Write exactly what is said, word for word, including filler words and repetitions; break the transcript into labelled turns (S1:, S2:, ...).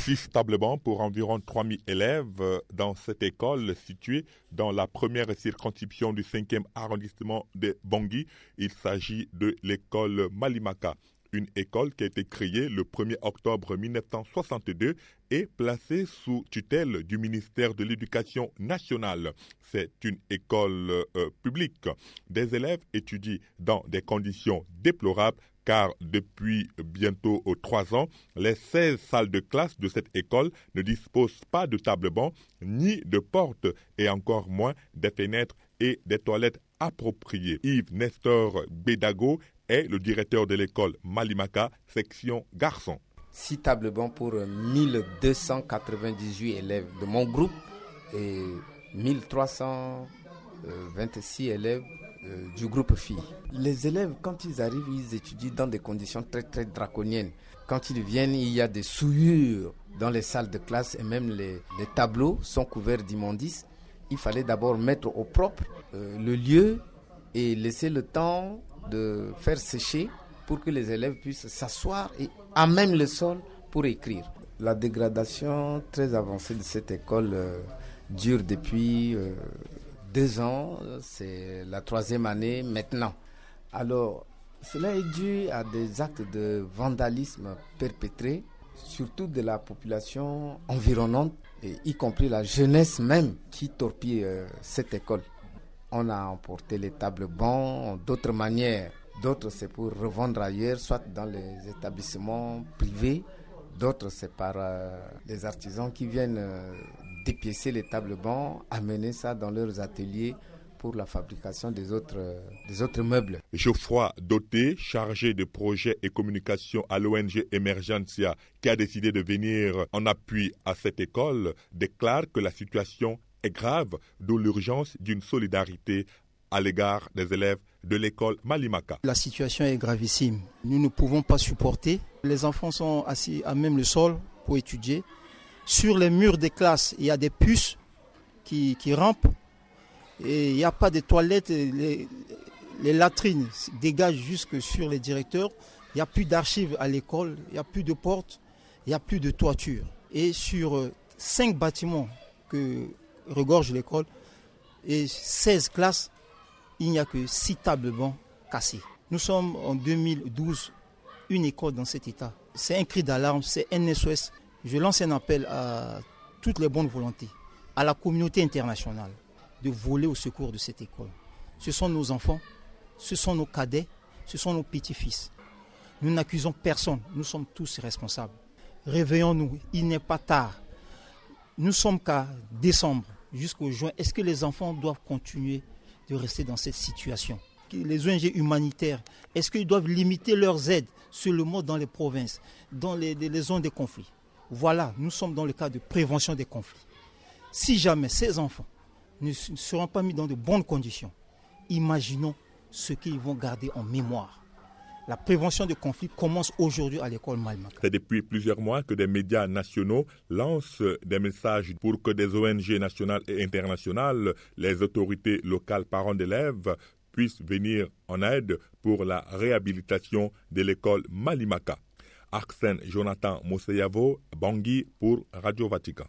S1: Six tables bancs pour environ trois mille élèves dans cette école située dans la première circonscription du cinquième arrondissement de Bangui. Il s'agit de l'école Malimaka, une école qui a été créée le premier octobre mille neuf cent soixante-deux et placée sous tutelle du ministère de l'Éducation nationale. C'est une école euh, publique. Des élèves étudient dans des conditions déplorables car depuis bientôt trois ans, les seize salles de classe de cette école ne disposent pas de table-banc, ni de portes, et encore moins des fenêtres et des toilettes appropriées. Yves Nestor Bédago est le directeur de l'école Malimaka, section garçons.
S2: Six tables bancs pour mille deux cent quatre-vingt-dix-huit élèves de mon groupe et mille trois cent vingt-six élèves euh, du groupe filles. Les élèves, quand ils arrivent, ils étudient dans des conditions très très draconiennes. Quand ils viennent, il y a des souillures dans les salles de classe et même les, les tableaux sont couverts d'immondices. Il fallait d'abord mettre au propre euh, le lieu et laisser le temps de faire sécher pour que les élèves puissent s'asseoir et à même le sol pour écrire. La dégradation très avancée de cette école euh, dure depuis euh, deux ans, c'est la troisième année maintenant. Alors, cela est dû à des actes de vandalisme perpétrés, surtout de la population environnante, et y compris la jeunesse même qui torpille euh, cette école. On a emporté les tables bancs d'autres manières. D'autres, c'est pour revendre ailleurs, soit dans les établissements privés. D'autres, c'est par euh, les artisans qui viennent euh, dépiécer les tables bancs, amener ça dans leurs ateliers pour la fabrication des autres, euh, des autres meubles.
S1: Geoffroy Doté, chargé de projet et communication à l'O N G Emergentia, qui a décidé de venir en appui à cette école, déclare que la situation est grave, d'où l'urgence d'une solidarité à l'égard des élèves de l'école Malimaka.
S3: La situation est gravissime. Nous ne pouvons pas supporter. Les enfants sont assis à même le sol pour étudier. Sur les murs des classes, il y a des puces qui, qui rampent. Et il n'y a pas de toilettes. Les, les latrines dégagent jusque sur les directeurs. Il n'y a plus d'archives à l'école. Il n'y a plus de portes. Il n'y a plus de toiture. Et sur cinq bâtiments que regorge l'école et seize classes, il n'y a que six tables bancs cassés. Nous sommes en deux mille douze, une école dans cet état. C'est un cri d'alarme, c'est un S O S. Je lance un appel à toutes les bonnes volontés, à la communauté internationale, de voler au secours de cette école. Ce sont nos enfants, ce sont nos cadets, ce sont nos petits-fils. Nous n'accusons personne, nous sommes tous responsables. Réveillons-nous, il n'est pas tard. Nous sommes qu'à décembre jusqu'au juin. Est-ce que les enfants doivent continuer de rester dans cette situation? Les O N G humanitaires, est-ce qu'ils doivent limiter leurs aides sur le mode dans les provinces, dans les, les zones de conflit? Voilà, nous sommes dans le cas de prévention des conflits. Si jamais ces enfants ne seront pas mis dans de bonnes conditions, imaginons ce qu'ils vont garder en mémoire. La prévention des conflits commence aujourd'hui à l'école Malimaka.
S1: C'est depuis plusieurs mois que des médias nationaux lancent des messages pour que des O N G nationales et internationales, les autorités locales, parents d'élèves, puissent venir en aide pour la réhabilitation de l'école Malimaka. Arsène Jonathan Moseyavo, Bangui pour Radio Vatican.